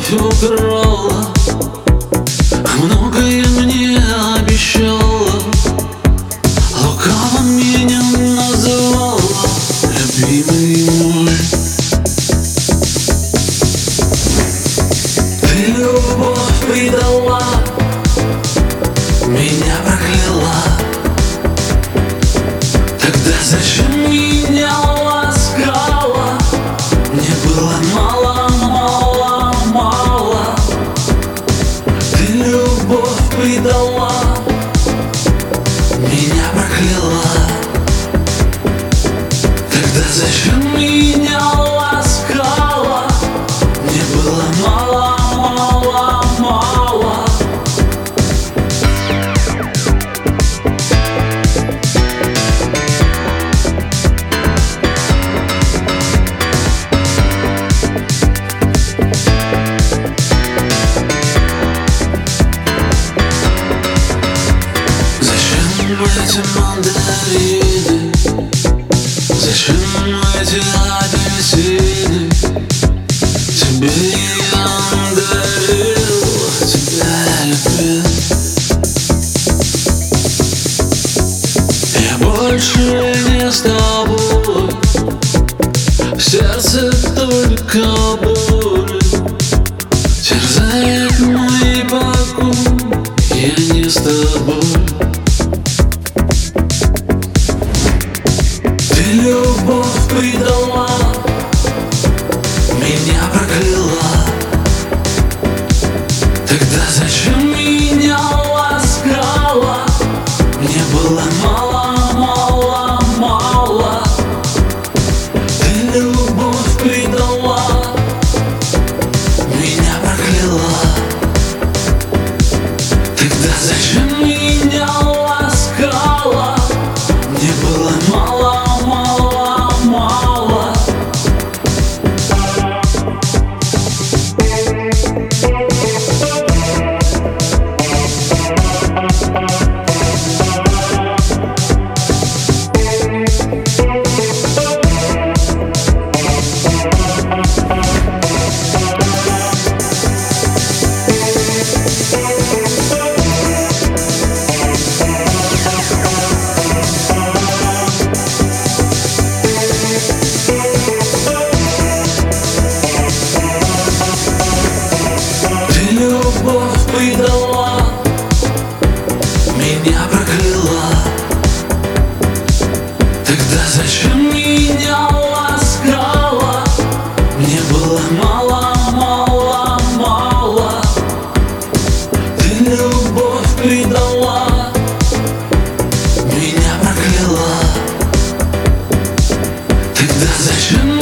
любовь украла, многое мне обещала, лукаво меня называла, любимый мой. Ты любовь предала, меня прокляла. Тогда зачем меня ласкала? Мне было мало, мало, мало. Ты любовь предала, меня прокляла. Тогда зачем меня ласкала? Мне было мало, мало, мало. Эти мандарины, зачем эти апельсины? Тебе я дарил, тебя любил. Я больше не с тобой, в сердце только боль терзает мой покой. Я не с тобой. Ты любовь предала, меня прокляла. Тогда зачем меня ласкала? Мне было мало, мало, мало. Ты любовь предала, меня прокляла. Тогда зачем меня ласкала? Мне было мало, мало, мало. Любовь предала, меня прокляла. Тогда зачем меня ласкала? Мне было мало, мало, мало. Ты любовь предала, меня прокляла. Тогда зачем